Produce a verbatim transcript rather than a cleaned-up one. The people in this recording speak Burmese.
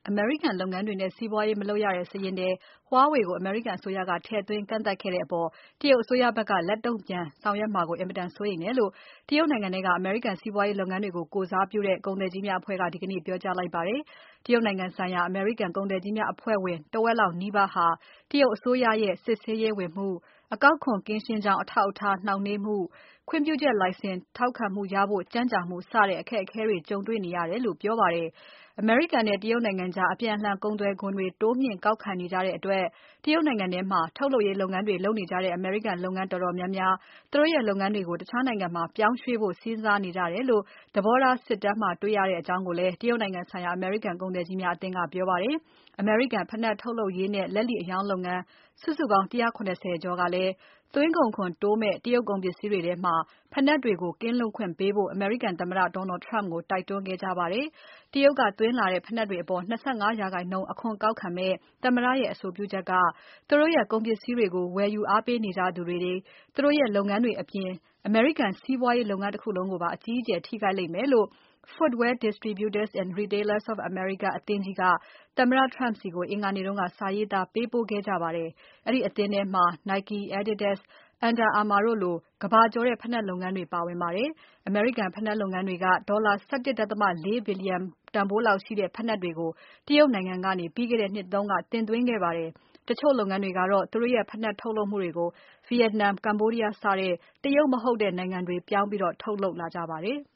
အမေရိကန်လုပ်ငန်းတွေနဲ့ စီးပွားရေးမလုပ်ရတဲ့စာရင်းထဲ Huawei ကို အမေရိကန်အစိုးရက ထည့်သွင်းကန့်သတ်ခဲ့တဲ့အပေါ် တရုတ်အစိုးရဖက်က လက်တုံ့ပြန်ဆောင်ရွက်မှာကို အင်မတန်စိုးရိမ်တယ်လို့ တရုတ်နိုင်ငံထဲက အမေရိကန်စီးပွားရေးလုပ်ငန်းတွေကို ကိုယ်စားပြုတဲ့ ကုန်သည်ကြီးများအဖွဲ့က ဒီကနေ့ ပြောကြားလိုက်ပါတယ်။ တရုတ်နိုင်ငံဆိုင်ရာ အမေရိကန်ကုန်သည်ကြီးများအဖွဲ့ဝင် တဝက်လောက်နီးပါးဟာ တရုတ်အစိုးရရဲ့ စစ်ဆေးရေးဝင်မှု၊ အကောက်ခွန်ကင်းရှင်းကြောင်း အထောက်အထားနှောင့်နှေးမှု၊ ခွင့်ပြုချက်လိုင်စင်ထောက်ခံမှုရဖို့ ကြန့်ကြာမှု စတဲ့ အခက်အခဲတွေ ကြုံတွေ့နေရတယ်လို့ ပြောပါတယ်။ အမေရိကန်နဲ့ တရုတ်နိုင်ငံကြား အပြန်အလှန်ကုန်သွယ်ခွန်တွေ တိုးမြှင့်ကောက်ခံနေကြတဲ့အတွက် တရုတ်နိုင်ငံထဲမှာ ထုတ်လုပ်ရေးလုပ်ငန်းတွေလုပ်နေကြတဲ့ အမေရိကန်လုပ်ငန်းတော်တော်များများ သူတို့ရဲ့လုပ်ငန်းတွေကို တခြားနိုင်ငံမှာ ပြောင်းရွှေ့ဖို့ စဉ်းစားနေကြတယ်လို့ သဘောထားစစ်တမ်းမှာ တွေ့ရကြောင်းလည်း တရုတ်နိုင်ငံဆိုင်ရာ အမေရိကန်ကုန်သည်ကြီးများအသင်းက ပြောပါတယ်။ အမေရိကန်ဖိနပ်ထုတ်လုပ်ရေးနဲ့ လက်လီအရောင်းလုပ်ငန်း စုစုပေါင်း ၁၇၀ ကျော်ကလည်း သွင်းကုန်ခွန်တိုးမယ့် တရုတ်ကုန်ပစ္စည်းတွေထဲမှာ ဖိနပ်တွေကို ကင်းလွတ်ခွင့်ပေးဖို့ အမေရိကန်သမ္မတ Donald Trump ကို တိုက်တွန်းခဲ့ကြပါတယ်။ တရုတ်ကသွင်းလာတဲ့ ဖိနပ်တွေအပေါ် ၂၅% အခွန်ကောက်ခံမယ့် သမ္မတရဲ့ အဆိုပြုချက်က သူတို့ရဲ့ကုန်ပစ္စည်းတွေကို ဝယ်ယူအားပေးနေကြသူတွေ၊ သူတို့ရဲ့လုပ်ငန်းတွေအပြင် အမေရိကန်စီးပွားရေးလုပ်ငန်းတခုလုံးကိုပါ အကြီးအကျယ်ထိခိုက်လိမ့်မယ်လို့ Footwear Distributors and Retailers of America အသင်းကြီးက သမ္မတ Trump ဆီကို အင်္ဂါနေ့က စာရေးသားပေးပို့ခဲ့ကြပါတယ်။ အဲဒီအသင်းထဲမှာ Nike, Adidas, Under Armour တို့လို ကမ္ဘာကျော်တဲ့ ဖိနပ်လုပ်ငန်းတွေပါဝင်ပါတယ်။ အမေရိကန်ဖိနပ်လုပ်ငန်းတွေက ဒေါ်လာ ၁၁.၄ ဘီလျံတန်ဖိုးလောက်ရှိတဲ့ ဖိနပ်တွေကို တရုတ်နိုင်ငံကနေ ပြီးခဲ့တဲ့နှစ်က တင်သွင်းခဲ့ပါတယ်။ တချို့လုပ်ငန်းတွေကတော့ သူတို့ရဲ့ဖိနပ်ထုတ်လုပ်မှုတွေကို Vietnam, Cambodia စတဲ့ တရုတ်မဟုတ်တဲ့နိုင်ငံတွေပြောင်းပြီး ထုတ်လုပ်လာကြပါတယ်။